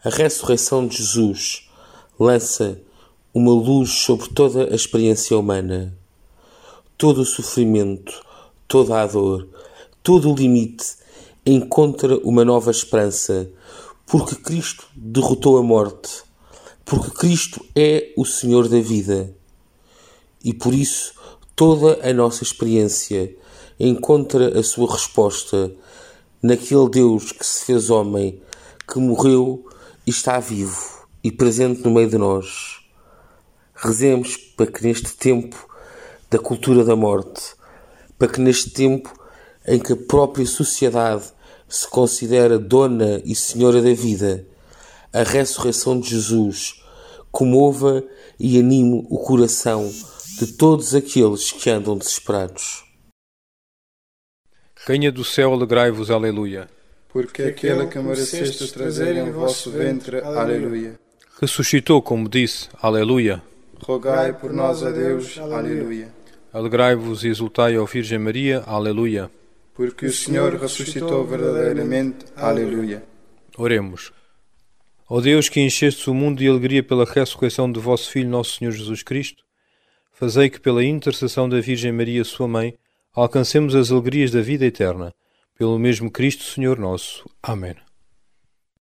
A ressurreição de Jesus lança uma luz sobre toda a experiência humana. Todo o sofrimento, toda a dor, todo o limite encontra uma nova esperança, porque Cristo derrotou a morte, porque Cristo é o Senhor da vida. E por isso toda a nossa experiência encontra a sua resposta naquele Deus que se fez homem, que morreu e está vivo e presente no meio de nós. Rezemos para que neste tempo da cultura da morte, para que neste tempo em que a própria sociedade se considera dona e senhora da vida, a ressurreição de Jesus comova e anime o coração de todos aqueles que andam desesperados. Rainha do céu, alegrai-vos, aleluia. Porque aquele que mereceste trazer em vosso ventre, aleluia. Ressuscitou, como disse, aleluia. Rogai por nós a Deus, aleluia. Alegrai-vos e exultai, ó Virgem Maria, aleluia. Porque o Senhor ressuscitou verdadeiramente, aleluia. Oremos. Ó Deus, que enchestes o mundo de alegria pela ressurreição de vosso Filho, nosso Senhor Jesus Cristo, fazei que pela intercessão da Virgem Maria, sua mãe, alcancemos as alegrias da vida eterna. Pelo mesmo Cristo, Senhor nosso. Amém.